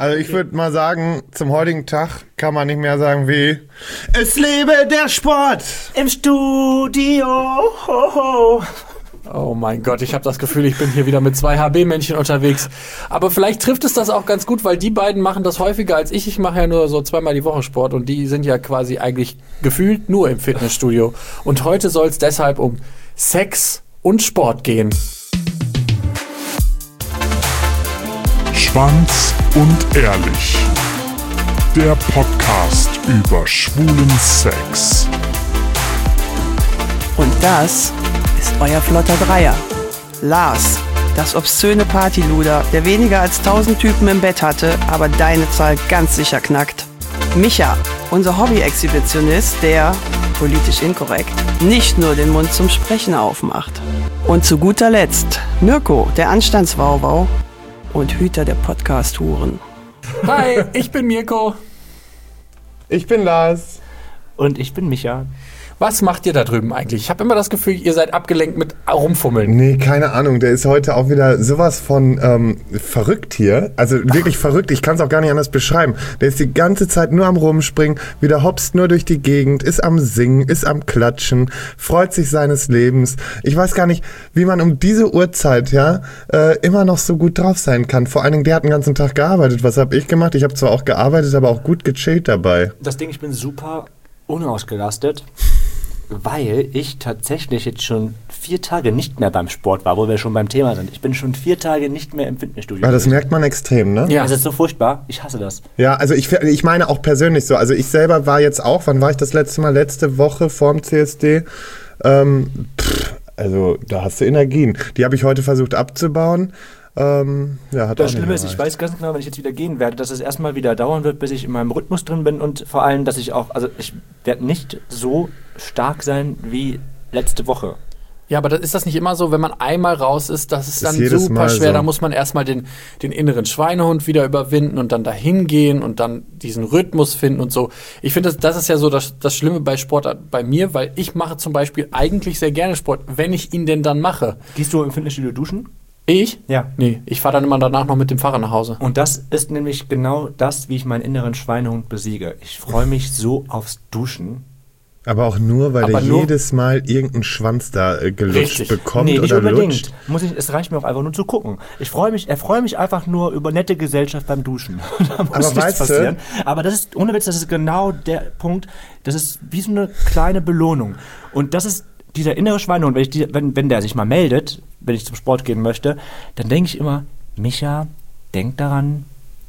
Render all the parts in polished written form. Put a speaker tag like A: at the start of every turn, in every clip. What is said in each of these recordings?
A: Also ich würde mal sagen, zum heutigen Tag kann man nicht mehr sagen wie es lebe der Sport
B: im Studio.
C: Oh mein Gott, ich habe das Gefühl, ich bin hier wieder mit 2 HB-Männchen unterwegs. Aber vielleicht trifft es das auch ganz gut, weil die beiden machen das häufiger als ich. Ich mache ja nur so 2-mal die Woche Sport und die sind ja quasi eigentlich gefühlt nur im Fitnessstudio. Und heute soll es deshalb um Sex und Sport gehen.
D: Schwanz und Ehrlich. Der Podcast über schwulen Sex.
E: Und das ist euer flotter Dreier. Lars, das obszöne Partyluder, der weniger als 1000 Typen im Bett hatte, aber deine Zahl ganz sicher knackt. Micha, unser Hobby-Exhibitionist, der, politisch inkorrekt, nicht nur den Mund zum Sprechen aufmacht. Und zu guter Letzt Mirko, der Anstandswauwau und Hüter der Podcast-Huren.
C: Hi, ich bin Mirko.
A: Ich bin Lars.
B: Und ich bin Micha.
C: Was macht ihr da drüben eigentlich? Ich habe immer das Gefühl, ihr seid abgelenkt mit Rumfummeln.
A: Nee, keine Ahnung. Der ist heute auch wieder sowas von verrückt hier. Also wirklich verrückt. Ich kann es auch gar nicht anders beschreiben. Der ist die ganze Zeit nur am Rumspringen, wieder hopst nur durch die Gegend, ist am Singen, ist am Klatschen, freut sich seines Lebens. Ich weiß gar nicht, wie man um diese Uhrzeit immer noch so gut drauf sein kann. Vor allen Dingen, der hat den ganzen Tag gearbeitet. Was habe ich gemacht? Ich habe zwar auch gearbeitet, aber auch gut gechillt dabei.
B: Das Ding, ich bin super unausgelastet, weil ich tatsächlich jetzt schon 4 Tage nicht mehr beim Sport war, wo wir schon beim Thema sind. Ich bin schon 4 Tage nicht mehr im Fitnessstudio.
A: Ja, das merkt man extrem, ne?
C: Ja.
B: Das ist so furchtbar. Ich hasse das.
A: Ja, also ich meine auch persönlich so. Also ich selber war jetzt auch, wann war ich das letzte Mal? Letzte Woche vorm CSD. Also da hast du Energien. Die habe ich heute versucht abzubauen. Hat
B: Das Schlimme ist, ich weiß ganz genau, wenn ich jetzt wieder gehen werde, dass es erstmal wieder dauern wird, bis ich in meinem Rhythmus drin bin und vor allem, dass ich auch, also ich werde nicht so stark sein wie letzte Woche.
C: Ja, aber ist das nicht immer so, wenn man einmal raus ist, das ist dann
A: jedes
C: super
A: Mal
C: schwer.
A: so.
C: Da muss man erstmal den inneren Schweinehund wieder überwinden und dann dahin gehen und dann diesen Rhythmus finden und so. Ich finde, das ist ja so das Schlimme bei Sport bei mir, weil ich mache zum Beispiel eigentlich sehr gerne Sport, wenn ich ihn denn dann mache.
B: Gehst du im Fitnessstudio duschen?
C: Ich?
B: Ja.
C: Nee, ich fahre dann immer danach noch mit dem Fahrrad nach Hause.
B: Und das ist nämlich genau das, wie ich meinen inneren Schweinehund besiege. Ich freue mich so aufs Duschen.
A: Aber auch nur, weil
C: Aber
A: der
C: nur-
A: jedes Mal irgendeinen Schwanz da gelutscht
C: Richtig.
A: bekommt
B: Nee, nicht
A: oder
B: unbedingt.
A: lutscht.
B: Es reicht mir auch einfach nur zu gucken. Er freue mich einfach nur über nette Gesellschaft beim Duschen. Da muss
A: Aber
B: nichts
A: weißt du-
B: passieren. Aber das ist, ohne Witz, das ist genau der Punkt. Das ist wie so eine kleine Belohnung. Und das ist dieser innere Schweinehund, wenn der sich mal meldet, wenn ich zum Sport gehen möchte, dann denke ich immer, Micha, denk daran,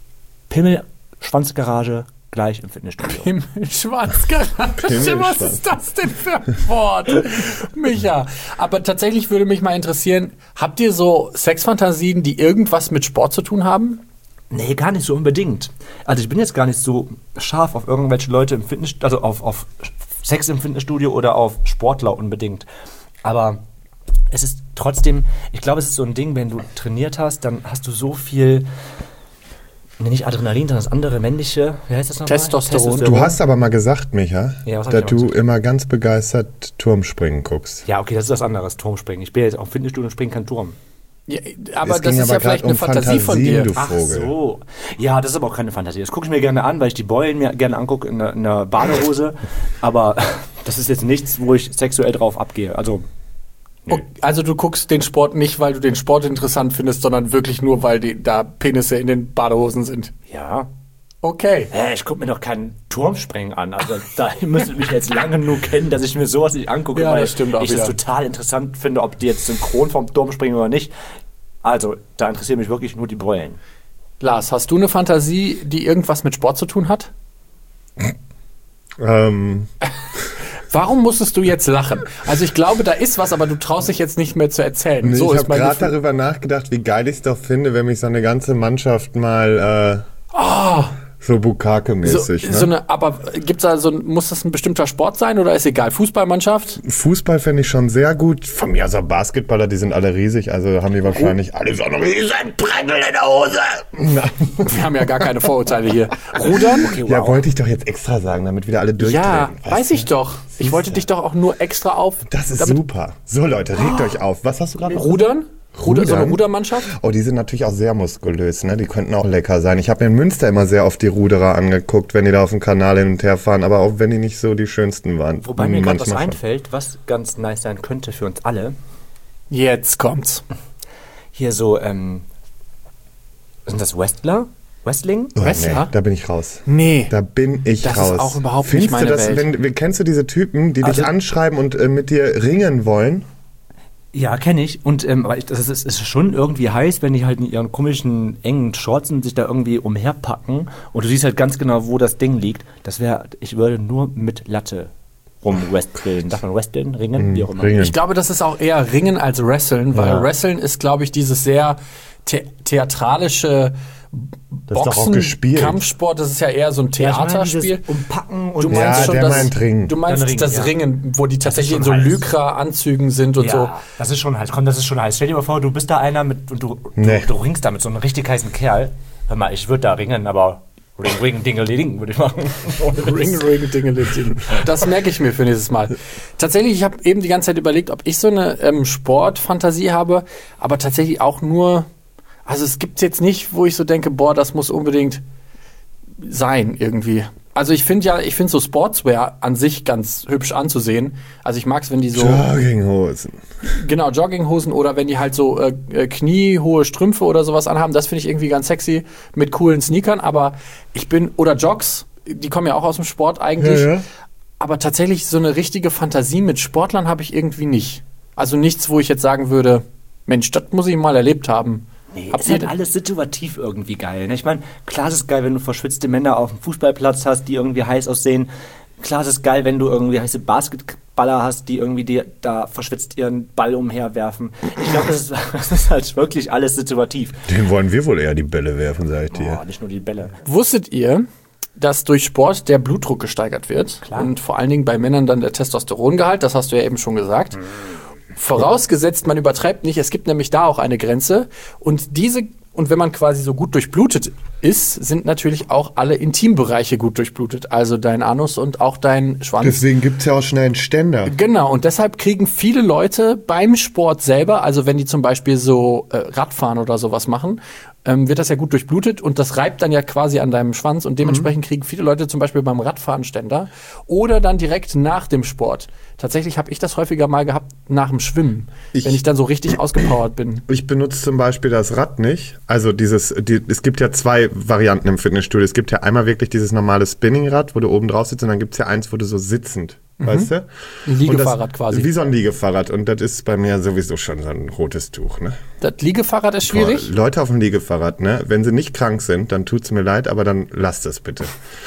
B: Pimmel-Schwanzgarage gleich im Fitnessstudio.
C: Schwanzgarage. Was ist das denn für ein Wort? Micha. Aber tatsächlich würde mich mal interessieren, habt ihr so Sexfantasien, die irgendwas mit Sport zu tun haben?
B: Nee, gar nicht so unbedingt. Also ich bin jetzt gar nicht so scharf auf irgendwelche Leute im Fitnessstudio, also auf Sex im Fitnessstudio oder auf Sportler unbedingt. Aber es ist trotzdem, ich glaube, es ist so ein Ding, wenn du trainiert hast, dann hast du so viel, nicht Adrenalin, sondern das andere männliche, wie heißt das nochmal?
C: Testosteron.
A: Du hast aber mal gesagt, Micha,
B: Ja, was hab
A: dass
B: ich aber
A: du
B: gesagt?
A: immer ganz begeistert Turmspringen guckst.
B: Ja, okay, das ist was anderes, Turmspringen. Ich bin jetzt auch im Fitnessstudio und springe kein Turm.
C: Ja, aber
A: Es
C: das
A: ging
C: ist
A: aber
C: ja vielleicht
A: grad
C: eine
A: um
C: Fantasie von
A: Fantasien,
C: dir.
A: du
B: Ach
A: Vogel.
B: so. Ja, das ist aber auch keine Fantasie. Das gucke ich mir gerne an, weil ich die Beulen mir gerne angucke in einer Badehose. Aber das ist jetzt nichts, wo ich sexuell drauf abgehe. Also, nö.
C: Also du guckst den Sport nicht, weil du den Sport interessant findest, sondern wirklich nur, weil da Penisse in den Badehosen sind.
B: Ja.
C: Okay.
B: Ich gucke mir doch keinen Turmspringen an. Also da müsstet ihr mich jetzt lange genug kennen, dass ich mir sowas nicht angucke,
C: Ja,
B: weil
C: das stimmt auch
B: ich es
C: wieder.
B: total interessant finde, ob die jetzt synchron vom Turmspringen oder nicht. Also, da interessieren mich wirklich nur die Beulen.
C: Lars, hast du eine Fantasie, die irgendwas mit Sport zu tun hat? Warum musstest du jetzt lachen? Also ich glaube, da ist was, aber du traust dich jetzt nicht mehr zu erzählen.
A: Nee,
C: So
A: ich
C: ist
A: habe
C: mein
A: gerade
C: Gefühl.
A: darüber nachgedacht, wie geil ich es doch finde, wenn mich so eine ganze Mannschaft mal so Bukake-mäßig.
C: Aber gibt's da muss das ein bestimmter Sport sein oder ist egal? Fußballmannschaft?
A: Fußball fände ich schon sehr gut. Von mir aus auch Basketballer, die sind alle riesig, also haben die wahrscheinlich alle so einen riesen Prellel in der Hose.
C: Wir haben ja gar keine Vorurteile hier. Rudern?
B: Okay, wow.
A: Ja, wollte ich doch jetzt extra sagen, damit wieder alle durchdrehen.
C: Ja,
A: weißt
C: weiß
A: du?
C: ich doch. Ich wollte dich doch auch nur extra auf.
A: Das ist
C: damit-
A: super. So Leute, regt euch auf. Was hast du gerade noch?
C: Rudern? So eine Rudermannschaft?
A: Oh, die sind natürlich auch sehr muskulös, ne? Die könnten auch lecker sein. Ich habe mir in Münster immer sehr oft die Ruderer angeguckt, wenn die da auf dem Kanal hin und her fahren, aber auch wenn die nicht so die schönsten waren.
B: Wobei mir gerade was
A: Manchmal schon.
B: einfällt, was ganz nice sein könnte für uns alle.
C: Jetzt kommt's.
B: Hier so, sind das Wrestler? Wrestling?
A: Oh,
C: Wrestler?
A: nee, da bin ich raus.
C: Nee.
A: Da bin ich
C: Das
A: raus.
C: ist auch überhaupt
A: Findest
C: nicht meine
A: du das,
C: Welt.
A: Kennst du diese Typen, die dich anschreiben und mit dir ringen wollen?
B: Ja, kenne ich. Und aber das ist schon irgendwie heiß, wenn die halt in ihren komischen, engen Shorts sich da irgendwie umherpacken und du siehst halt ganz genau, wo das Ding liegt. Ich würde nur mit Latte rumwresteln. Darf man wresteln? Ringen? Wie auch immer.
A: Ringen.
C: Ich glaube, das ist auch eher Ringen als Wresteln, weil
A: Ja.
C: Wresteln ist, glaube ich, dieses sehr theatralische
A: Das ist doch auch gespielt.
C: Kampfsport, das ist ja eher so ein
B: Ja, ich meine,
C: Theaterspiel.
B: dieses Umpacken und
C: Du meinst
A: Ja,
C: schon
A: der
C: das,
A: meint Ringen.
C: Du meinst
B: Dann Ringen,
C: das
B: ja.
C: Ringen, wo die tatsächlich in
B: schon
C: so
B: heiß.
C: Lycra-Anzügen sind und so.
B: das ist schon heiß. Komm, das ist schon heiß. Stell dir mal vor, du bist da einer und du ringst da mit so einem richtig heißen Kerl. Hör mal, ich würde da ringen, aber Ring, Dingeling würde ich machen.
C: Ring, Dingeling. Das merke ich mir für nächstes Mal. Tatsächlich, ich habe eben die ganze Zeit überlegt, ob ich so eine Sportfantasie habe, aber tatsächlich auch nur, also es gibt jetzt nicht, wo ich so denke, boah, das muss unbedingt sein irgendwie. Also ich finde so Sportswear an sich ganz hübsch anzusehen. Also ich mag es, wenn die so...
A: Jogginghosen.
C: Genau, Jogginghosen oder wenn die halt so kniehohe Strümpfe oder sowas anhaben, das finde ich irgendwie ganz sexy mit coolen Sneakern, aber oder Jogs, die kommen ja auch aus dem Sport eigentlich,
A: Ja.
C: aber tatsächlich so eine richtige Fantasie mit Sportlern habe ich irgendwie nicht. Also nichts, wo ich jetzt sagen würde, Mensch, das muss ich mal erlebt haben.
B: Nee,
C: Habt
B: ist
C: ihr
B: halt alles situativ irgendwie geil. Ne? Ich meine, klar ist es geil, wenn du verschwitzte Männer auf dem Fußballplatz hast, die irgendwie heiß aussehen. Klar ist es geil, wenn du irgendwie heiße Basketballer hast, die irgendwie da verschwitzt ihren Ball umherwerfen. Ich glaube, das ist halt wirklich alles situativ.
A: Den wollen wir wohl eher die Bälle werfen, sag ich dir.
B: Oh, nicht nur die Bälle.
C: Wusstet ihr, dass durch Sport der Blutdruck gesteigert wird?
B: Klar.
C: Und vor allen Dingen bei Männern dann der Testosterongehalt, das hast du ja eben schon gesagt. Vorausgesetzt, man übertreibt nicht, es gibt nämlich da auch eine Grenze. Und wenn man quasi so gut durchblutet ist, sind natürlich auch alle Intimbereiche gut durchblutet. Also dein Anus und auch dein Schwanz.
A: Deswegen gibt's ja auch schnell einen Ständer.
C: Genau, und deshalb kriegen viele Leute beim Sport selber, also wenn die zum Beispiel so Radfahren oder sowas machen, wird das ja gut durchblutet und das reibt dann ja quasi an deinem Schwanz und dementsprechend kriegen viele Leute zum Beispiel beim Radfahren Ständer oder dann direkt nach dem Sport. Tatsächlich habe ich das häufiger mal gehabt nach dem Schwimmen, wenn ich dann so richtig ausgepowert bin.
A: Ich benutze zum Beispiel das Rad nicht. Also es gibt ja zwei Varianten im Fitnessstudio. Es gibt ja einmal wirklich dieses normale Spinningrad, wo du oben drauf sitzt und dann gibt es ja eins, wo du so sitzend, weißt du?
C: Ein Liegefahrrad quasi.
A: Wie so ein Liegefahrrad und das ist bei mir sowieso schon so ein rotes Tuch, ne?
C: Das Liegefahrrad ist schwierig.
A: Leute auf dem Liegefahrrad, ne? Wenn sie nicht krank sind, dann tut's mir leid, aber dann lasst es bitte.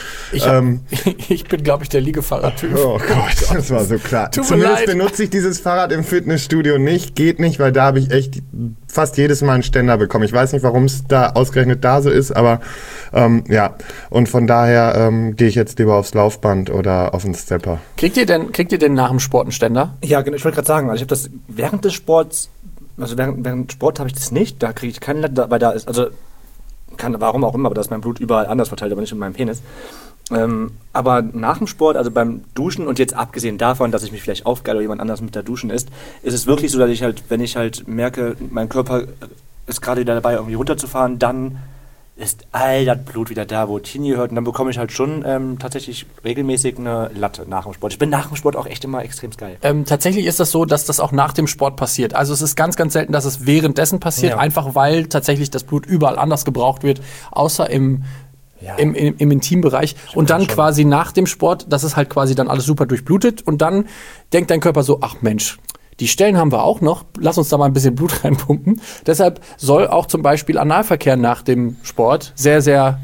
C: Ich bin, glaube ich, der Liegefahrradtyp.
A: Oh Gott, das war so klar.
C: Tut mir
A: Zumindest
C: leid.
A: benutze ich dieses Fahrrad im Fitnessstudio nicht. Geht nicht, weil da habe ich echt fast jedes Mal einen Ständer bekommen. Ich weiß nicht, warum es da ausgerechnet da so ist, aber ja. Und von daher gehe ich jetzt lieber aufs Laufband oder auf den Stepper.
C: Kriegt ihr denn nach dem Sport einen Ständer?
B: Ja, genau, ich wollte gerade sagen, also ich habe das während des Sports, also während Sport habe ich das nicht, da kriege ich keinen Latte, weil da ist, also warum auch immer, aber da ist mein Blut überall anders verteilt, aber nicht in meinem Penis. Aber nach dem Sport, also beim Duschen und jetzt abgesehen davon, dass ich mich vielleicht aufgeile oder jemand anders mit da duschen ist es wirklich so, dass ich halt, wenn ich halt merke, mein Körper ist gerade wieder dabei, irgendwie runterzufahren, dann ist all das Blut wieder da, wo es hingehört. Und dann bekomme ich halt schon tatsächlich regelmäßig eine Latte nach dem Sport. Ich bin nach dem Sport auch echt immer extrem geil.
C: Tatsächlich ist das so, dass das auch nach dem Sport passiert. Also es ist ganz, ganz selten, dass es währenddessen passiert,
B: Ja.
C: einfach weil tatsächlich das Blut überall anders gebraucht wird, außer im Intimbereich. Und dann
B: schon.
C: quasi nach dem Sport, das ist halt quasi dann alles super durchblutet. Und dann denkt dein Körper so, ach Mensch, die Stellen haben wir auch noch, lass uns da mal ein bisschen Blut reinpumpen. Deshalb soll auch zum Beispiel Analverkehr nach dem Sport sehr, sehr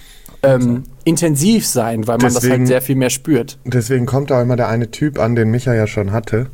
C: intensiv sein, weil man das
A: Deswegen-
C: halt sehr viel mehr spürt.
A: Deswegen kommt auch immer der eine Typ an, den Micha ja schon hatte,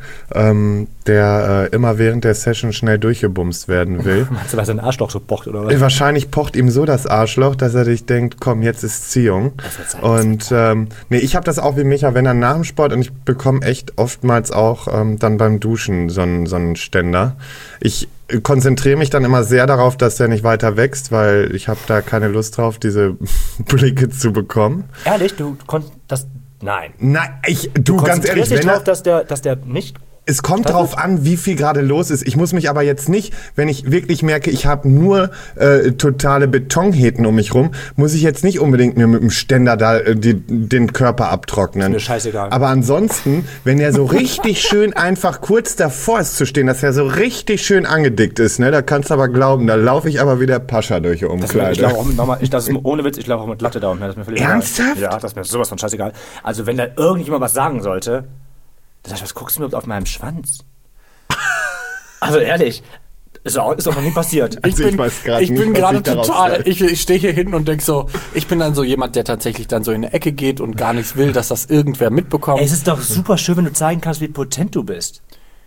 A: der immer während der Session schnell durchgebumst werden will.
B: Meinst du, weil sein Arschloch so pocht oder was?
A: Wahrscheinlich pocht ihm so das Arschloch, dass er sich denkt, komm, jetzt ist Ziehung.
B: wird sein.
A: Und nee, ich habe das auch wie Micha, wenn er nach dem Sport, und ich bekomme echt oftmals auch dann beim Duschen so einen Ständer. Ich konzentriere mich dann immer sehr darauf, dass der nicht weiter wächst, weil ich habe da keine Lust drauf, diese Blicke zu bekommen.
B: Ehrlich, du konntest das. Nein.
A: Nein, du ganz ehrlich,
B: Konzentrierst dich
A: wenn
B: drauf,
A: er,
B: dass der nicht
A: Es kommt drauf an, wie viel gerade los ist. Ich muss mich aber jetzt nicht, wenn ich wirklich merke, ich habe nur totale Betonhäten um mich rum, muss ich jetzt nicht unbedingt mir mit dem Ständer da den Körper abtrocknen.
B: Ist mir scheißegal.
A: Aber ansonsten, wenn er so richtig schön einfach kurz davor ist zu stehen, dass er so richtig schön angedickt ist, ne, da kannst du aber glauben, da laufe ich aber wie der Pascha durch die Umkleide.
B: Ich laufe auch ohne Witz, ich laufe auch mit Latte da und das ist mir völlig
A: Ernsthaft?
B: egal. Ja, das ist mir sowas von scheißegal. Also wenn da irgendjemand was sagen sollte, dann sag ich, was guckst du überhaupt auf meinem Schwanz? Also ehrlich, ist auch noch nie passiert.
C: Ich bin gerade total, ich stehe hier hinten und denke so, ich bin dann so jemand, der tatsächlich dann so in eine Ecke geht und gar nichts will, dass das irgendwer mitbekommt.
B: Ey, es ist doch super schön, wenn du zeigen kannst, wie potent du bist.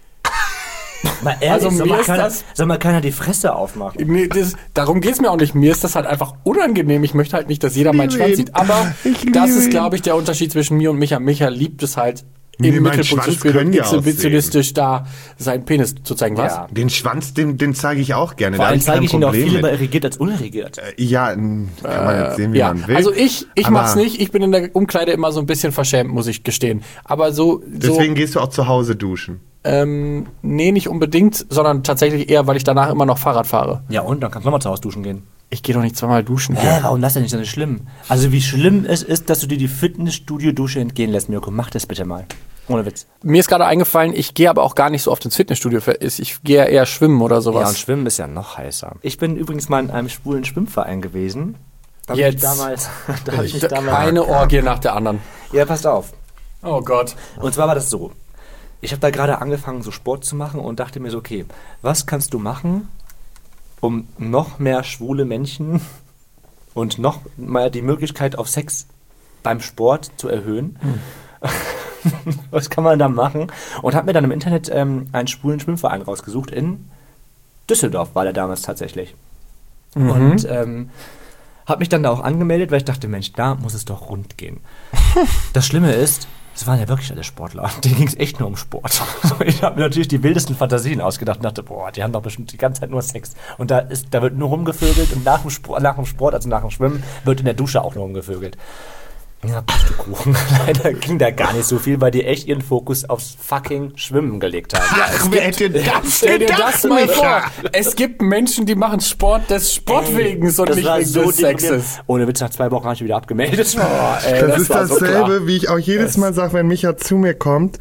B: Mal ehrlich,
C: also
B: soll mal keiner die Fresse aufmachen.
C: Nee, darum geht's mir auch nicht. Mir ist das halt einfach unangenehm. Ich möchte halt nicht, dass jeder meinen Schwanz sieht. Aber das ist, glaube ich, der Unterschied zwischen mir und Micha. Micha liebt es halt, im Mittelpunkt zu spielen und exhibitionistisch da seinen Penis zu zeigen. Was?
A: Ja. Den Schwanz, den zeige ich auch gerne.
B: Vor allem zeige ich ihn auch viel lieber irrigiert als unirrigiert.
A: Ja, kann man jetzt sehen, wie man will.
C: Also ich mach's nicht. Ich bin in der Umkleide immer so ein bisschen verschämt, muss ich gestehen. Aber
A: deswegen gehst du auch zu Hause duschen?
C: Nee, nicht unbedingt, sondern tatsächlich eher, weil ich danach immer noch Fahrrad fahre.
B: Ja, und dann kannst du nochmal zu Hause duschen gehen.
C: Ich gehe doch nicht zweimal duschen.
B: Warum das denn nicht so schlimm? Also wie schlimm es ist, dass du dir die Fitnessstudio-Dusche entgehen lässt, Mirko. Mach das bitte mal. Ohne Witz.
C: Mir ist gerade eingefallen, ich gehe aber auch gar nicht so oft ins Fitnessstudio. Ich gehe ja eher schwimmen oder sowas.
B: Ja, und schwimmen ist ja noch heißer. Ich bin übrigens mal in einem schwulen Schwimmverein gewesen. Da
C: habe ich damals eine Orgie nach der anderen.
B: Ja, passt auf.
C: Oh Gott.
B: Und zwar war das so. Ich habe da gerade angefangen, so Sport zu machen und dachte mir so, okay, was kannst du machen, um noch mehr schwule Menschen und noch mal die Möglichkeit auf Sex beim Sport zu erhöhen? Was kann man da machen? Und habe mir dann im Internet einen schwulen Schwimmverein rausgesucht. In Düsseldorf war der damals tatsächlich. Und habe mich dann da auch angemeldet, weil ich dachte, Mensch, da muss es doch rund gehen. Das Schlimme ist, es waren ja wirklich alle Sportler. Denen ging es echt nur um Sport. Ich habe mir natürlich die wildesten Fantasien ausgedacht und dachte, boah, die haben doch bestimmt die ganze Zeit nur Sex. Und da wird nur rumgevögelt und nach dem Sport, also nach dem Schwimmen, wird in der Dusche auch nur rumgevögelt. Ja, Pustekuchen. Leider ging da gar nicht so viel, weil die echt ihren Fokus aufs fucking Schwimmen gelegt haben.
A: Ach, wer hätte das
C: Stell dir das mal vor. Es gibt Menschen, die machen Sport des Sportwegens und nicht wegen des Sexes.
B: Ohne Witz, nach 2 Wochen habe ich wieder abgemeldet.
A: Das ist dasselbe, so wie ich auch jedes Mal sage, wenn Micha zu mir kommt,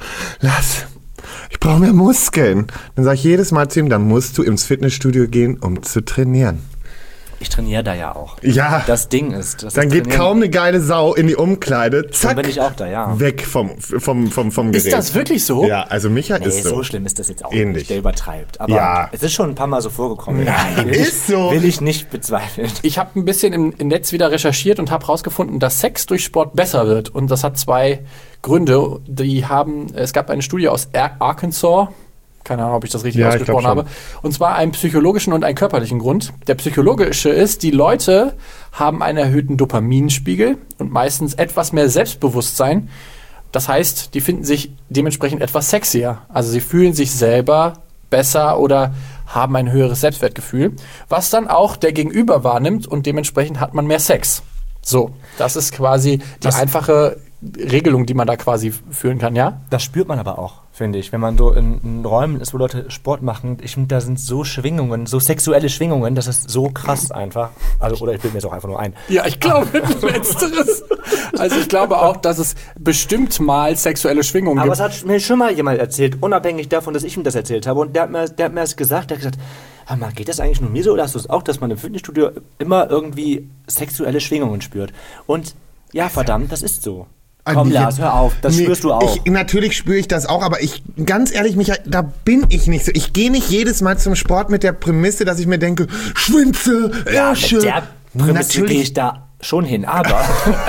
A: ich brauche mehr Muskeln. Dann sage ich jedes Mal zu ihm, dann musst du ins Fitnessstudio gehen, um zu trainieren.
B: Ich trainiere da ja auch.
A: Ja.
B: Das Ding ist.
A: Dann geht kaum eine geile Sau in die Umkleide. Zack.
B: Dann bin ich auch da, ja.
A: Weg vom Gerät.
C: Ist das wirklich so?
A: Ja, also Micha ist so.
B: So schlimm ist das jetzt auch
A: ähnlich.
B: nicht. Der übertreibt. Aber es ist schon ein paar Mal so vorgekommen.
A: Nein, ist so.
B: Will ich nicht bezweifeln.
C: Ich habe ein bisschen im Netz wieder recherchiert und habe herausgefunden, dass Sex durch Sport besser wird. Und das hat 2 Gründe. Es gab eine Studie aus Arkansas. Keine Ahnung, ob ich das richtig ausgesprochen habe. Und zwar einen psychologischen und einen körperlichen Grund. Der psychologische ist, die Leute haben einen erhöhten Dopaminspiegel und meistens etwas mehr Selbstbewusstsein. Das heißt, die finden sich dementsprechend etwas sexier. Also sie fühlen sich selber besser oder haben ein höheres Selbstwertgefühl, was dann auch der Gegenüber wahrnimmt und dementsprechend hat man mehr Sex. So, das ist quasi die einfache Regelung, die man da quasi führen kann, ja?
B: Das spürt man aber auch, finde ich. Wenn man so in Räumen ist, wo Leute Sport machen, ich finde, da sind so Schwingungen, so sexuelle Schwingungen, das ist so krass einfach. Also, oder ich bilde mir es auch einfach nur ein.
C: Ja, ich glaube Letzteres. Also ich glaube auch, dass es bestimmt mal sexuelle Schwingungen gibt.
B: Aber es hat mir schon mal jemand erzählt, unabhängig davon, dass ich ihm das erzählt habe. Und der hat mir das gesagt, der hat gesagt, hör mal, geht das eigentlich nur mir so oder hast du es auch, dass man im Fitnessstudio immer irgendwie sexuelle Schwingungen spürt? Und ja, verdammt, das ist so. Komm, Lars, hör auf, das spürst du auch.
A: Natürlich spüre ich das auch, aber ganz ehrlich, Micha, da bin ich nicht so. Ich gehe nicht jedes Mal zum Sport mit der Prämisse, dass ich mir denke, Schwänze, Ärsche.
B: Mit der Prämisse gehe ich da schon hin, aber...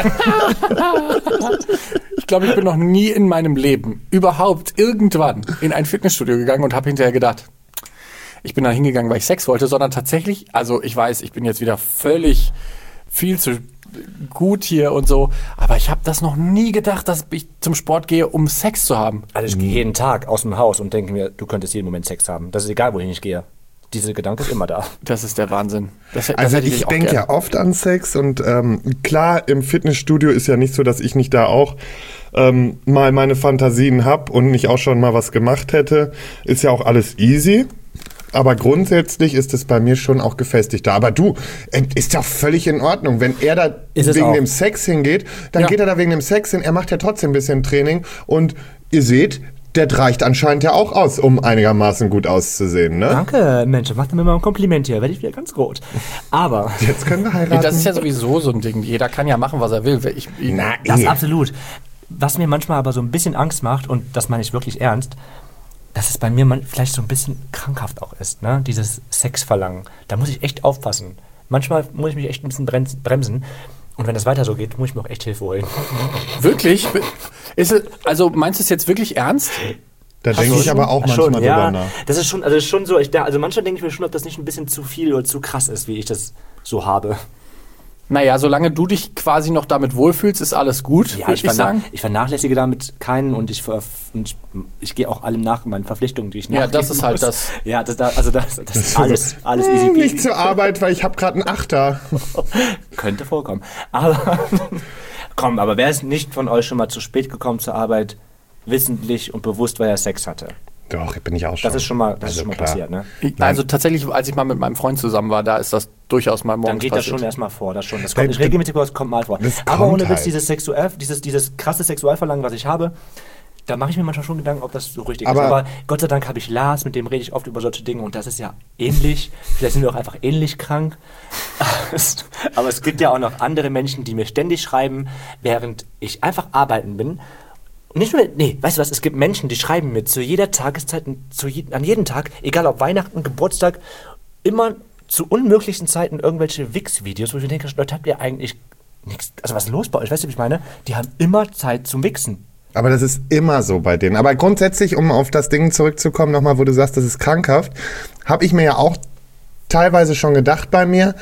C: Ich glaube, ich bin noch nie in meinem Leben überhaupt irgendwann in ein Fitnessstudio gegangen und habe hinterher gedacht, ich bin da hingegangen, weil ich Sex wollte, sondern tatsächlich, also ich weiß, ich bin jetzt wieder völlig viel zu gut hier und so, aber ich habe das noch nie gedacht, dass ich zum Sport gehe, um Sex zu haben.
B: Also ich gehe jeden Tag aus dem Haus und denke mir, du könntest jeden Moment Sex haben. Das ist egal, wohin ich gehe. Dieser Gedanke ist immer da.
C: Das ist der Wahnsinn. Das
A: Also
C: hätte
A: ich
C: auch
A: denke
C: gern.
A: ja oft an Sex und klar, im Fitnessstudio ist ja nicht so, dass ich nicht da auch mal meine Fantasien habe und nicht auch schon mal was gemacht hätte. Ist ja auch alles easy. Aber grundsätzlich ist es bei mir schon auch gefestigt da. Aber du, ist doch völlig in Ordnung. Wenn er da
B: Ist es
A: wegen
B: auch.
A: dem Sex hingeht, dann
C: Ja.
A: geht er da wegen dem Sex hin. Er macht ja trotzdem ein bisschen Training. Und ihr seht, der reicht anscheinend ja auch aus, um einigermaßen gut auszusehen, ne?
B: Danke, Mensch, macht mir mal ein Kompliment hier, werde ich wieder ganz rot. Aber
A: Jetzt können wir heiraten.
C: Das ist ja sowieso so ein Ding. Jeder kann ja machen, was er will.
B: das absolut. Was mir manchmal aber so ein bisschen Angst macht, und das meine ich wirklich ernst, dass es bei mir vielleicht so ein bisschen krankhaft auch ist, ne? Dieses Sexverlangen. Da muss ich echt aufpassen. Manchmal muss ich mich echt ein bisschen bremsen. Und wenn das weiter so geht, muss ich mir auch echt Hilfe holen.
C: Wirklich? Also meinst du es jetzt wirklich ernst?
A: Da denke ich aber auch manchmal drüber
B: ja,
A: nach.
B: das ist schon so. Also manchmal denke ich mir schon, ob das nicht ein bisschen zu viel oder zu krass ist, wie ich das so habe.
C: Naja, solange du dich quasi noch damit wohlfühlst, ist alles gut,
B: Ja,
C: würde ich sagen.
B: ich vernachlässige damit keinen und ich gehe auch allem nach meinen Verpflichtungen, die ich
C: Ja,
B: nachgehen
C: das ist halt
B: muss.
C: das.
B: Ja, das ist alles easy peasy.
A: Nicht zur Arbeit, weil ich habe gerade einen Achter.
B: Könnte vorkommen. Aber aber wer ist nicht von euch schon mal zu spät gekommen zur Arbeit, wissentlich und bewusst, weil er Sex hatte?
A: Doch, bin ich auch schon.
B: Das ist schon mal
A: Also klar.
B: passiert, ne?
C: Also tatsächlich, als ich mal mit meinem Freund zusammen war, da ist das durchaus mal morgens
B: Dann geht das
C: passiert.
B: schon erstmal vor. Das kommt nicht regelmäßig vor, das kommt mal vor.
A: Das
B: Aber
A: kommt
B: ohne Witz,
A: halt.
B: dieses krasse Sexualverlangen, was ich habe, da mache ich mir manchmal schon Gedanken, ob das so richtig ist.
A: Aber-
B: Aber Gott sei Dank habe ich Lars, mit dem rede ich oft über solche Dinge und das ist ja ähnlich. Vielleicht sind wir auch einfach ähnlich krank. Aber es gibt ja auch noch andere Menschen, die mir ständig schreiben, während ich einfach arbeiten bin. Nicht nur, weißt du was, es gibt Menschen, die schreiben mir zu jeder Tageszeit, an jedem Tag, egal ob Weihnachten, Geburtstag, immer zu unmöglichen Zeiten irgendwelche Wix-Videos, wo ich mir denke, Leute, habt ihr eigentlich nichts, also was ist los bei euch, weißt du, wie ich meine? Die haben immer Zeit zum Wichsen.
A: Aber das ist immer so bei denen. Aber grundsätzlich, um auf das Ding zurückzukommen, nochmal, wo du sagst, das ist krankhaft, habe ich mir ja auch teilweise schon gedacht bei mir.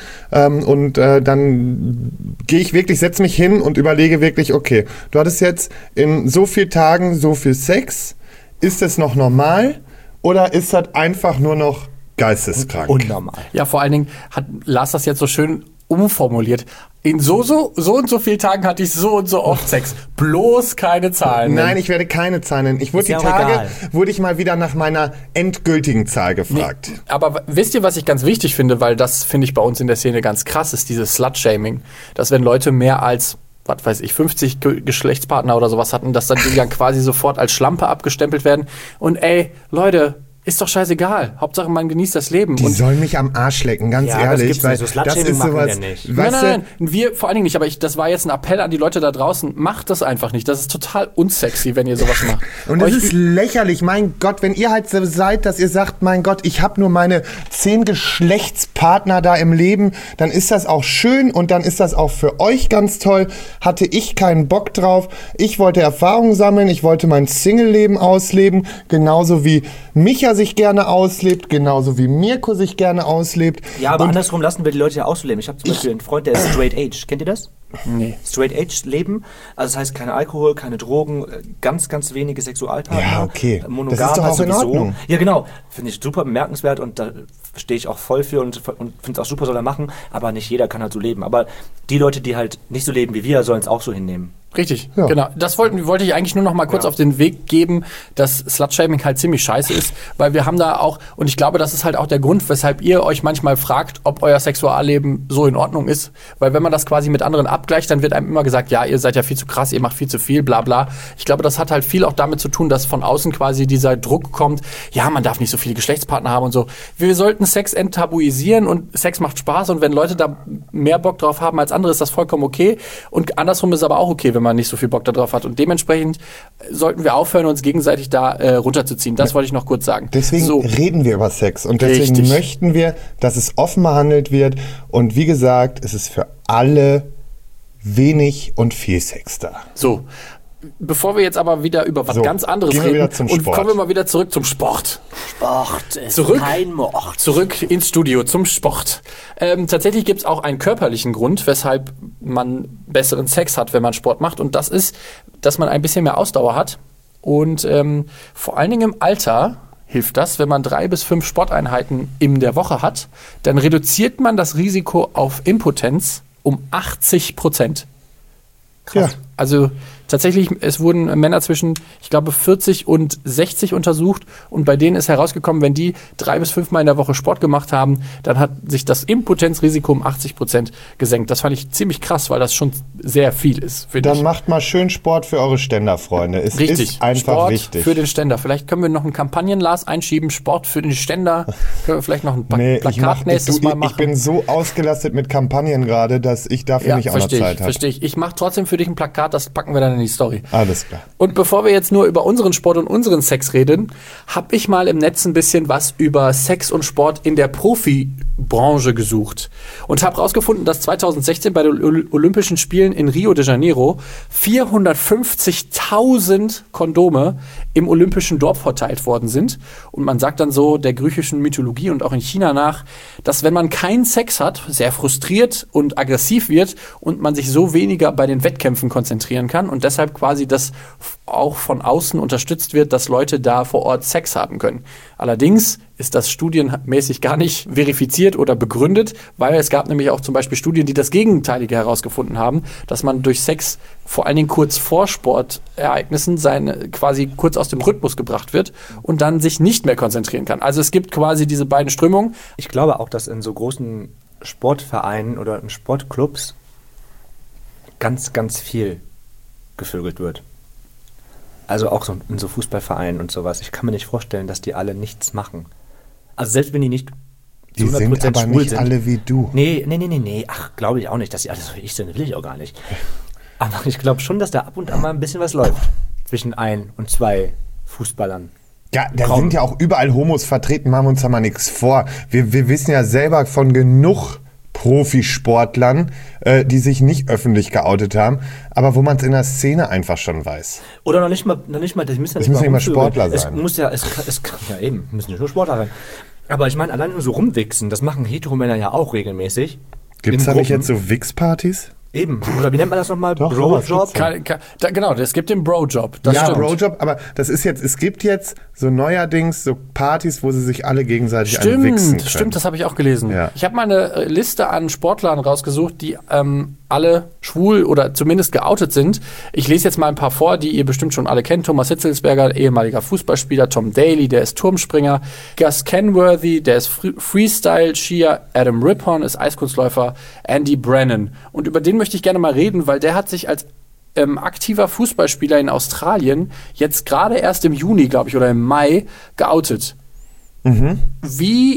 A: Dann gehe ich wirklich, setze mich hin und überlege wirklich, okay, du hattest jetzt in so vielen Tagen so viel Sex. Ist das noch normal oder ist das einfach nur noch geisteskrank?
B: Unnormal.
C: Ja, vor allen Dingen hat Lars das jetzt so schön umformuliert. In so und so vielen Tagen hatte ich so und so oft Sex. Bloß keine Zahlen.
A: Nein, ich werde keine Zahlen nennen. Ich wurde
B: Ist ja
A: die
B: auch
A: Tage,
B: egal.
A: wurde ich mal wieder nach meiner endgültigen Zahl gefragt.
C: Aber wisst ihr, was ich ganz wichtig finde, weil das finde ich bei uns in der Szene ganz krass, ist dieses Slut-Shaming. Dass wenn Leute mehr als, was weiß ich, 50 Geschlechtspartner oder sowas hatten, dass dann die dann quasi sofort als Schlampe abgestempelt werden. Und ey, Leute, ist doch scheißegal. Hauptsache man genießt das Leben.
A: Die
C: Und
A: sollen mich am Arsch lecken, ganz
B: Ja, das
A: ehrlich.
B: gibt's nicht. So Slut-Shaming machen wir nicht.
A: Weißt
C: Nein, wir vor allen Dingen nicht, aber das war jetzt ein Appell an die Leute da draußen, macht das einfach nicht. Das ist total unsexy, wenn ihr sowas macht.
A: Und es
C: Euch-
A: ist lächerlich, mein Gott, wenn ihr halt so seid, dass ihr sagt, mein Gott, ich habe nur meine 10 Geschlechtspartner da im Leben, dann ist das auch schön und dann ist das auch für euch ganz toll. Hatte ich keinen Bock drauf. Ich wollte Erfahrungen sammeln, ich wollte mein Single-Leben ausleben, genauso wie Micha sich gerne auslebt, genauso wie Mirko sich gerne auslebt.
B: Ja, aber
A: Und
B: andersrum lassen wir die Leute ja auch so leben. Ich habe zum Beispiel einen Freund, der ist Straight Age. Kennt ihr das?
C: Nee.
B: Straight Age Leben, also das heißt keine Alkohol, keine Drogen, ganz, ganz wenige Sexualpartner.
A: Ja, okay.
B: Monogam
A: Das ist doch
B: halt
A: auch in
B: sowieso.
A: Ordnung.
B: Ja, genau. Finde ich super bemerkenswert und da stehe ich auch voll für und finde es auch super, soll er machen, aber nicht jeder kann halt so leben. Aber die Leute, die halt nicht so leben wie wir, sollen es auch so hinnehmen.
C: Richtig,
A: Ja.
C: genau. Das wollte ich eigentlich nur noch mal kurz auf den Weg geben, dass Slut-Shaming halt ziemlich scheiße ist, weil wir haben da auch, und ich glaube, das ist halt auch der Grund, weshalb ihr euch manchmal fragt, ob euer Sexualleben so in Ordnung ist, weil wenn man das quasi mit anderen abgleicht, dann wird einem immer gesagt, ja, ihr seid ja viel zu krass, ihr macht viel zu viel, bla bla. Ich glaube, das hat halt viel auch damit zu tun, dass von außen quasi dieser Druck kommt, ja, man darf nicht so viele Geschlechtspartner haben und so. Wir sollten Sex enttabuisieren und Sex macht Spaß und wenn Leute da mehr Bock drauf haben als andere, ist das vollkommen okay und andersrum ist aber auch okay, wenn man nicht so viel Bock darauf hat. Und dementsprechend sollten wir aufhören, uns gegenseitig da runterzuziehen. Das wollte ich noch kurz sagen.
A: deswegen
C: so,
A: reden wir über Sex und deswegen
C: Richtig.
A: möchten wir, dass es offen behandelt wird und wie gesagt, es ist für alle wenig und viel Sex da.
C: so. Bevor wir jetzt aber wieder über was
A: So,
C: ganz anderes
A: gehen wir
C: reden
A: wieder zum
C: und
A: Sport.
C: kommen wir mal wieder zurück zum Sport.
B: Sport ist
C: Zurück.
B: kein Mord.
C: Zurück ins Studio zum Sport. Tatsächlich gibt es auch einen körperlichen Grund, weshalb man besseren Sex hat, wenn man Sport macht. Und das ist, dass man ein bisschen mehr Ausdauer hat. Und vor allen Dingen im Alter hilft das, wenn man 3 bis 5 Sporteinheiten in der Woche hat, dann reduziert man das Risiko auf Impotenz um 80%. Krass.
A: Ja.
C: Also tatsächlich, es wurden Männer zwischen, ich glaube, 40 und 60 untersucht und bei denen ist herausgekommen, wenn die 3 bis 5 Mal in der Woche Sport gemacht haben, dann hat sich das Impotenzrisiko um 80% gesenkt. Das fand ich ziemlich krass, weil das schon sehr viel ist.
A: Dann macht mal schön Sport für eure Ständerfreunde. Es ist einfach
C: Sport
A: wichtig.
C: Für den Ständer. Vielleicht können wir noch einen Kampagnen-Lars einschieben, Sport für den Ständer. Können wir vielleicht noch ein Plakat nächstes Mal machen.
A: Ich bin so ausgelastet mit Kampagnen gerade, dass ich dafür nicht auch noch Zeit habe.
C: Verstehe ich. Ich mache trotzdem für dich ein Plakat, das packen wir dann in die Story.
A: Alles klar.
C: Und bevor wir jetzt nur über unseren Sport und unseren Sex reden, habe ich mal im Netz ein bisschen was über Sex und Sport in der Profibranche gesucht. Und habe herausgefunden, dass 2016 bei den Olympischen Spielen in Rio de Janeiro 450.000 Kondome im Olympischen Dorf verteilt worden sind. Und man sagt dann so der griechischen Mythologie und auch in China nach, dass wenn man keinen Sex hat, sehr frustriert und aggressiv wird und man sich so weniger bei den Wettkämpfen konzentrieren kann und deshalb quasi das auch von außen unterstützt wird, dass Leute da vor Ort Sex haben können. Allerdings ist das studienmäßig gar nicht verifiziert oder begründet, weil es gab nämlich auch zum Beispiel Studien, die das Gegenteilige herausgefunden haben, dass man durch Sex vor allen Dingen kurz vor Sportereignissen quasi kurz aus dem Rhythmus gebracht wird und dann sich nicht mehr konzentrieren kann. Also es gibt quasi diese beiden Strömungen.
B: Ich glaube auch, dass in so großen Sportvereinen oder in Sportclubs ganz, ganz viel gevögelt wird. Also auch so in so Fußballvereinen und sowas. Ich kann mir nicht vorstellen, dass die alle nichts machen. Also selbst wenn die nicht
A: zu 100% schwul sind. Die sind aber nicht alle wie du.
B: Nee. Ach, glaube ich auch nicht, dass die alle so wie ich sind. Will ich auch gar nicht. Aber ich glaube schon, dass da ab und an mal ein bisschen was läuft. Zwischen 1 und 2 Fußballern.
A: Ja, da sind ja auch überall Homos vertreten. Machen wir uns da mal nichts vor. Wir wissen ja selber von genug Profisportlern, die sich nicht öffentlich geoutet haben, aber wo man es in der Szene einfach schon weiß.
B: Oder noch nicht mal, das müssen ja nicht
A: mal Sportler sein.
B: Es kann ja eben, müssen nicht nur Sportler sein. Aber ich meine, allein nur so rumwichsen, das machen Heteromänner ja auch regelmäßig.
A: Gibt es da nicht jetzt so Wichspartys?
B: Eben. Oder wie nennt man das nochmal? Bro-Job?
C: Genau, es gibt den Bro-Job. Ja,
A: Bro-Job, aber das ist jetzt, es gibt jetzt so neuerdings so Partys, wo sie sich alle gegenseitig anwichsen können.
C: Stimmt, das habe ich auch gelesen. Ja. Ich habe mal eine Liste an Sportlern rausgesucht, die alle schwul oder zumindest geoutet sind. Ich lese jetzt mal ein paar vor, die ihr bestimmt schon alle kennt. Thomas Hitzelsberger, ehemaliger Fußballspieler. Tom Daly, der ist Turmspringer. Gus Kenworthy, der ist Freestyle-Skier. Adam Rippon ist Eiskunstläufer. Andy Brennan. Und über den möchte ich gerne mal reden, weil der hat sich als aktiver Fußballspieler in Australien jetzt gerade erst im Juni, glaube ich, oder im Mai geoutet. Mhm. Wie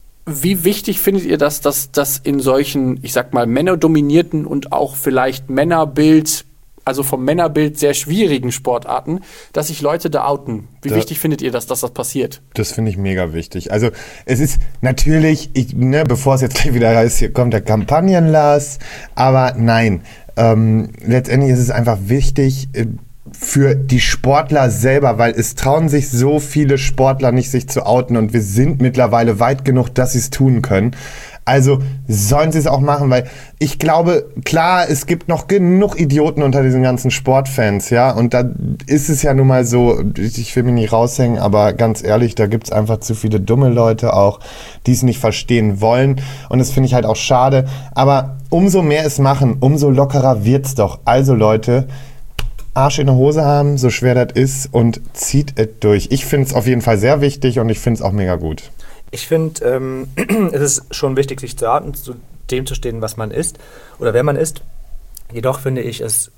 C: wichtig findet ihr das, dass das in solchen, ich sag mal, männerdominierten und auch vielleicht Männerbild, also vom Männerbild sehr schwierigen Sportarten, dass sich Leute da outen? Wie wichtig findet ihr, dass das passiert? Das
A: finde ich mega wichtig. Also es ist natürlich, bevor es jetzt gleich wieder heißt, hier kommt der Kampagnen-Lars, aber nein, letztendlich ist es einfach wichtig für die Sportler selber, weil es trauen sich so viele Sportler nicht, sich zu outen und wir sind mittlerweile weit genug, dass sie es tun können. Also sollen sie es auch machen, weil ich glaube, klar, es gibt noch genug Idioten unter diesen ganzen Sportfans, ja, und da ist es ja nun mal so, ich will mich nicht raushängen, aber ganz ehrlich, da gibt es einfach zu viele dumme Leute auch, die es nicht verstehen wollen und das finde ich halt auch schade, aber umso mehr es machen, umso lockerer wird's doch. Also Leute, Arsch in der Hose haben, so schwer das ist und zieht es durch. Ich finde es auf jeden Fall sehr wichtig und ich finde es auch mega gut.
B: Ich finde, es ist schon wichtig, sich zu outen, zu dem zu stehen, was man ist oder wer man ist. Jedoch finde ich es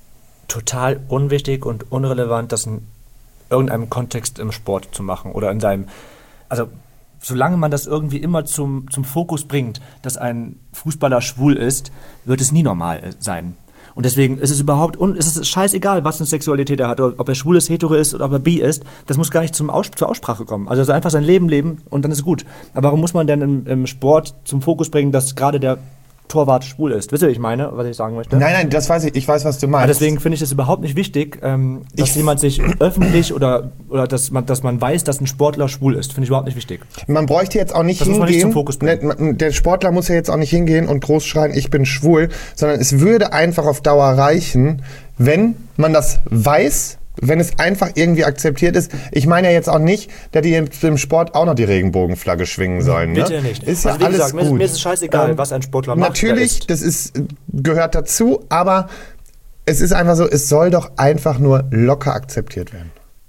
B: total unwichtig und unrelevant, das in irgendeinem Kontext im Sport zu machen oder in seinem, also solange man das irgendwie immer zum Fokus bringt, dass ein Fußballer schwul ist, wird es nie normal sein. Und deswegen ist es es ist scheißegal, was eine Sexualität er hat, ob er schwul ist, hetero ist oder ob er bi ist, das muss gar nicht zur Aussprache kommen. Also einfach sein Leben leben und dann ist es gut. Aber warum muss man denn im Sport zum Fokus bringen, dass gerade der Torwart schwul ist? Wisst ihr, was ich meine, was ich sagen möchte?
A: Nein, das weiß ich weiß, was du meinst.
B: Aber deswegen finde ich es überhaupt nicht wichtig, dass jemand sich öffentlich oder dass man weiß, dass ein Sportler schwul ist. Finde ich überhaupt nicht wichtig.
A: Man bräuchte jetzt auch nicht hingehen.
B: Muss man nicht zum Fokus bringen.
A: Der Sportler muss ja jetzt auch nicht hingehen und groß schreien, ich bin schwul, sondern es würde einfach auf Dauer reichen, wenn man das weiß Wenn es einfach irgendwie akzeptiert ist. Ich meine ja jetzt auch nicht, dass die im Sport auch noch die Regenbogenflagge schwingen sollen.
B: Bitte
A: ne?
B: nicht.
A: Ist
B: also
A: ja
B: wie
A: alles
B: gesagt,
A: gut.
B: mir ist es scheißegal, was ein Sportler macht.
A: Natürlich, gehört dazu, aber es ist einfach so, es soll doch einfach nur locker akzeptiert werden.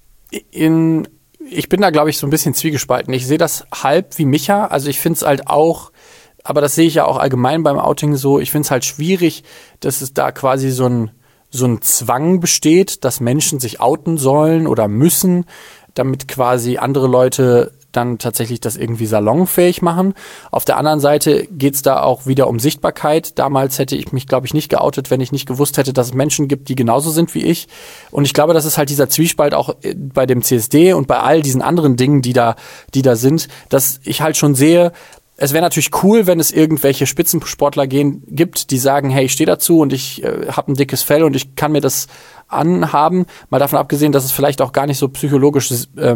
C: Ich bin da, glaube ich, so ein bisschen zwiegespalten. Ich sehe das halb wie Micha. Also ich finde es halt auch, aber das sehe ich ja auch allgemein beim Outing so, ich finde es halt schwierig, dass es da quasi so ein Zwang besteht, dass Menschen sich outen sollen oder müssen, damit quasi andere Leute dann tatsächlich das irgendwie salonfähig machen. Auf der anderen Seite geht's da auch wieder um Sichtbarkeit. Damals hätte ich mich, glaube ich, nicht geoutet, wenn ich nicht gewusst hätte, dass es Menschen gibt, die genauso sind wie ich. Und ich glaube, das ist halt dieser Zwiespalt auch bei dem CSD und bei all diesen anderen Dingen, die da sind, dass ich halt schon sehe, es wäre natürlich cool, wenn es irgendwelche Spitzensportler gibt, die sagen, hey, ich stehe dazu und ich habe ein dickes Fell und ich kann mir das anhaben. Mal davon abgesehen, dass es vielleicht auch gar nicht so psychologisch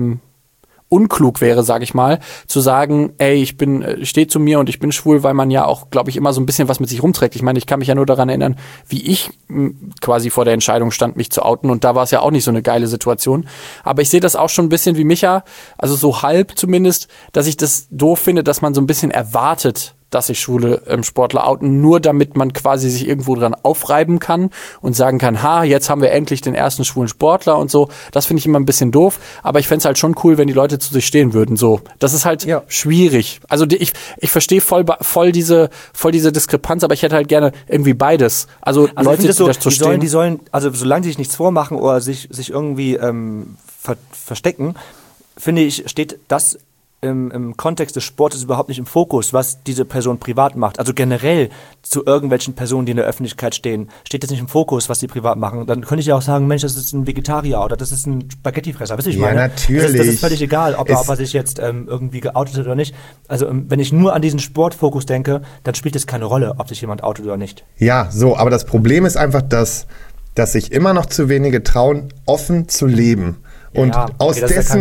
C: unklug wäre, sage ich mal, zu sagen, ey, ich stehe zu mir und ich bin schwul, weil man ja auch, glaube ich, immer so ein bisschen was mit sich rumträgt. Ich meine, ich kann mich ja nur daran erinnern, wie ich quasi vor der Entscheidung stand, mich zu outen, und da war es ja auch nicht so eine geile Situation. Aber ich sehe das auch schon ein bisschen wie Micha, also so halb zumindest, dass ich das doof finde, dass man so ein bisschen erwartet, dass sich schwule Sportler outen, nur damit man quasi sich irgendwo dran aufreiben kann und sagen kann, jetzt haben wir endlich den ersten schwulen Sportler und so. Das finde ich immer ein bisschen doof, aber ich fände es halt schon cool, wenn die Leute zu sich stehen würden. So, das ist halt schwierig. Also ich verstehe voll diese Diskrepanz, aber ich hätte halt gerne irgendwie beides. Also Leute, die da zu stehen.
B: Die sollen, also solange sie sich nichts vormachen oder sich irgendwie verstecken, finde ich, steht das im Kontext des Sportes überhaupt nicht im Fokus, was diese Person privat macht. Also generell zu irgendwelchen Personen, die in der Öffentlichkeit stehen, steht das nicht im Fokus, was sie privat machen. Dann könnte ich ja auch sagen, Mensch, das ist ein Vegetarier oder das ist ein Spaghettifresser. Weißt du, ich meine?
A: Natürlich.
B: Das ist völlig egal, ob er sich jetzt irgendwie geoutet hat oder nicht. Also wenn ich nur an diesen Sportfokus denke, dann spielt es keine Rolle, ob sich jemand outet oder nicht.
A: Ja, so, aber das Problem ist einfach, dass sich immer noch zu wenige trauen, offen zu leben. Und aus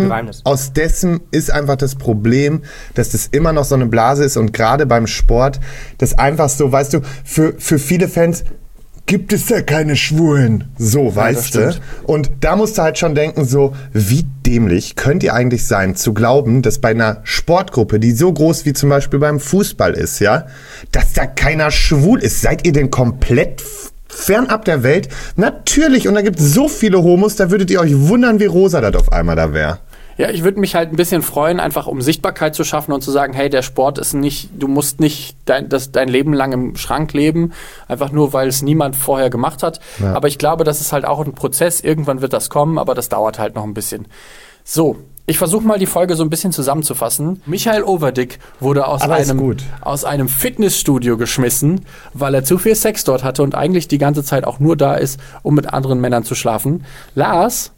A: dessen ist einfach das Problem, dass das immer noch so eine Blase ist, und gerade beim Sport, das einfach so, weißt du, für viele Fans gibt es ja keine Schwulen. So, weißt du? Und da musst du halt schon denken, so, wie dämlich könnt ihr eigentlich sein, zu glauben, dass bei einer Sportgruppe, die so groß wie zum Beispiel beim Fußball ist, ja, dass da keiner schwul ist. Seid ihr denn komplett fernab der Welt? Natürlich, und da gibt es so viele Homos, da würdet ihr euch wundern, wie rosa das auf einmal da wäre.
C: Ja, ich würde mich halt ein bisschen freuen, einfach um Sichtbarkeit zu schaffen und zu sagen, hey, der Sport ist nicht, du musst nicht dein Leben lang im Schrank leben, einfach nur, weil es niemand vorher gemacht hat. Ja. Aber ich glaube, das ist halt auch ein Prozess, irgendwann wird das kommen, aber das dauert halt noch ein bisschen. So, ich versuche mal die Folge so ein bisschen zusammenzufassen. Michael Overdick wurde aus einem Fitnessstudio geschmissen, weil er zu viel Sex dort hatte und eigentlich die ganze Zeit auch nur da ist, um mit anderen Männern zu schlafen. Lars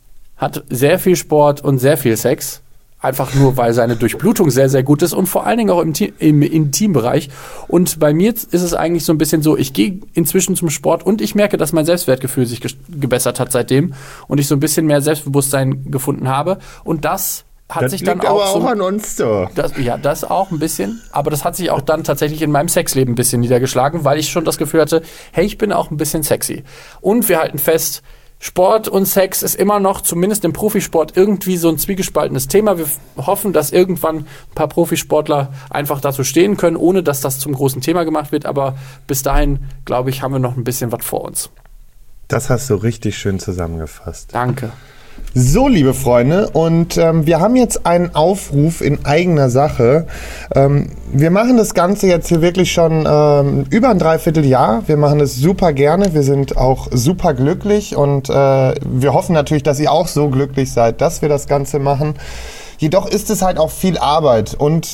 C: hat sehr viel Sport und sehr viel Sex. Einfach nur, weil seine Durchblutung sehr, sehr gut ist und vor allen Dingen auch im Intimbereich. Und bei mir ist es eigentlich so ein bisschen so, ich gehe inzwischen zum Sport und ich merke, dass mein Selbstwertgefühl sich gebessert hat seitdem und ich so ein bisschen mehr Selbstbewusstsein gefunden habe. Und das hat sich dann auch so...
A: aber auch an uns so.
C: Das auch ein bisschen. Aber das hat sich auch dann tatsächlich in meinem Sexleben ein bisschen niedergeschlagen, weil ich schon das Gefühl hatte, hey, ich bin auch ein bisschen sexy. Und wir halten fest, Sport und Sex ist immer noch, zumindest im Profisport, irgendwie so ein zwiegespaltenes Thema. Wir hoffen, dass irgendwann ein paar Profisportler einfach dazu stehen können, ohne dass das zum großen Thema gemacht wird. Aber bis dahin, glaube ich, haben wir noch ein bisschen was vor uns.
A: Das hast du richtig schön zusammengefasst.
C: Danke.
A: So, liebe Freunde, und wir haben jetzt einen Aufruf in eigener Sache. Wir machen das Ganze jetzt hier wirklich schon über ein Dreivierteljahr. Wir machen es super gerne, wir sind auch super glücklich und wir hoffen natürlich, dass ihr auch so glücklich seid, dass wir das Ganze machen. Jedoch ist es halt auch viel Arbeit und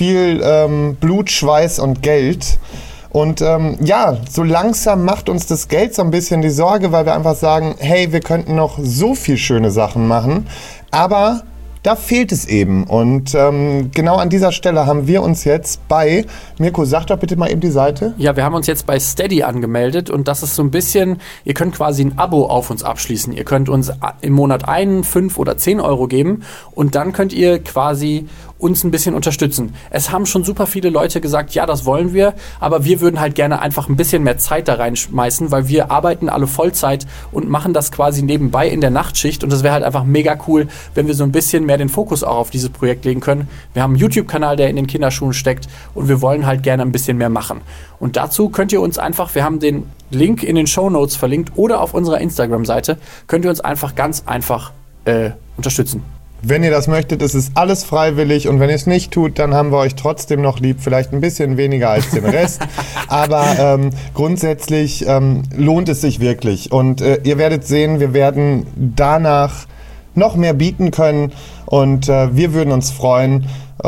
A: viel Blut, Schweiß und Geld. Und so langsam macht uns das Geld so ein bisschen die Sorge, weil wir einfach sagen, hey, wir könnten noch so viel schöne Sachen machen, aber da fehlt es eben. Und genau an dieser Stelle haben wir uns jetzt bei, Mirko, sag doch bitte mal eben die Seite.
C: Ja, wir haben uns jetzt bei Steady angemeldet und das ist so ein bisschen, ihr könnt quasi ein Abo auf uns abschließen. Ihr könnt uns im Monat 1, 5 oder 10 Euro geben und dann könnt ihr quasi uns ein bisschen unterstützen. Es haben schon super viele Leute gesagt, ja, das wollen wir, aber wir würden halt gerne einfach ein bisschen mehr Zeit da reinschmeißen, weil wir arbeiten alle Vollzeit und machen das quasi nebenbei in der Nachtschicht und das wäre halt einfach mega cool, wenn wir so ein bisschen mehr den Fokus auch auf dieses Projekt legen können. Wir haben einen YouTube-Kanal, der in den Kinderschuhen steckt und wir wollen halt gerne ein bisschen mehr machen. Und dazu könnt ihr uns einfach, wir haben den Link in den Shownotes verlinkt oder auf unserer Instagram-Seite, könnt ihr uns einfach ganz einfach unterstützen.
A: Wenn ihr das möchtet, ist es alles freiwillig und wenn ihr es nicht tut, dann haben wir euch trotzdem noch lieb, vielleicht ein bisschen weniger als den Rest, aber grundsätzlich lohnt es sich wirklich und ihr werdet sehen, wir werden danach noch mehr bieten können und wir würden uns freuen.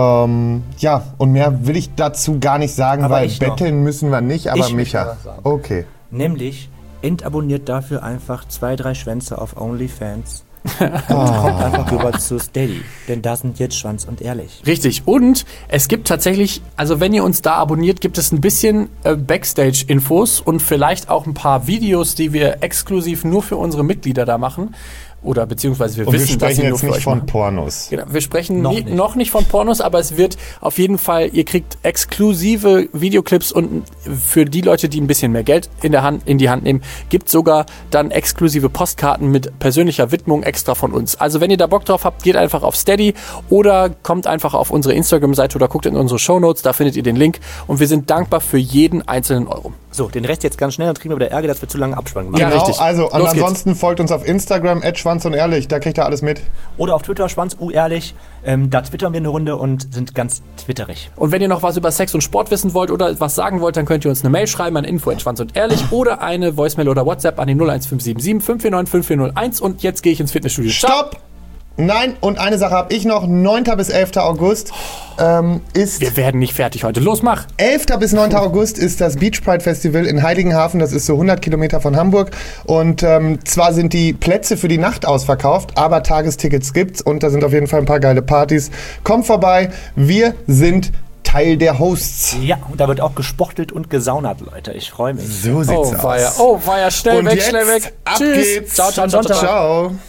A: Ja, und mehr will ich dazu gar nicht sagen,
B: Aber
A: weil betteln müssen wir nicht, aber
B: Ich
A: Micha.
B: möchte was sagen.
A: Okay.
B: Nämlich, entabonniert dafür einfach 2, 3 Schwänze auf OnlyFans. Und kommt einfach rüber zu Steady. Denn da sind jetzt Schwanz und Ehrlich.
C: Richtig. Und es gibt tatsächlich, also wenn ihr uns da abonniert, gibt es ein bisschen Backstage-Infos und vielleicht auch ein paar Videos, die wir exklusiv nur für unsere Mitglieder da machen. Oder beziehungsweise wir wissen, dass sie nur
A: jetzt
C: für
A: nicht
C: euch
A: von
C: machen.
A: Pornos.
C: Genau, wir sprechen
B: Noch
C: noch nicht von Pornos, aber es wird auf jeden Fall, ihr kriegt exklusive Videoclips und für die Leute, die ein bisschen mehr Geld in die Hand nehmen, gibt sogar dann exklusive Postkarten mit persönlicher Widmung extra von uns. Also wenn ihr da Bock drauf habt, geht einfach auf Steady oder kommt einfach auf unsere Instagram-Seite oder guckt in unsere Shownotes, da findet ihr den Link und wir sind dankbar für jeden einzelnen Euro.
B: So, den Rest jetzt ganz schnell, dann kriegen wir wieder Ärger, dass wir zu lange Abspann gemacht
C: Ja,
B: haben.
C: richtig.
A: Also und
C: Los geht's.
A: ansonsten folgt uns auf Instagram @schwanzundehrlich, da kriegt ihr alles mit.
B: Oder auf Twitter, Schwanz, Ehrlich. Da twittern wir eine Runde und sind ganz twitterig.
C: Und wenn ihr noch was über Sex und Sport wissen wollt oder was sagen wollt, dann könnt ihr uns eine Mail schreiben an info@schwanzundehrlich oder eine Voicemail oder WhatsApp an die 01577 549 5401 und jetzt gehe ich ins Fitnessstudio.
A: Stopp! Nein, und eine Sache habe ich noch, 9. bis 11. August ist...
C: Wir werden nicht fertig heute. Los, mach!
A: 11. bis 9. August ist das Beach Pride Festival in Heiligenhafen, das ist so 100 Kilometer von Hamburg und zwar sind die Plätze für die Nacht ausverkauft, aber Tagestickets gibt's und da sind auf jeden Fall ein paar geile Partys. Kommt vorbei, wir sind Teil der Hosts.
B: Ja, und da wird auch gespochtelt und gesaunert, Leute. Ich freue mich.
A: So sieht's aus.
C: Oh, weia, schnell
A: Und
C: weg,
A: jetzt
C: schnell weg.
A: ab
C: Tschüss.
A: geht's.
C: Ciao, ciao, ciao, ciao.
A: Ciao.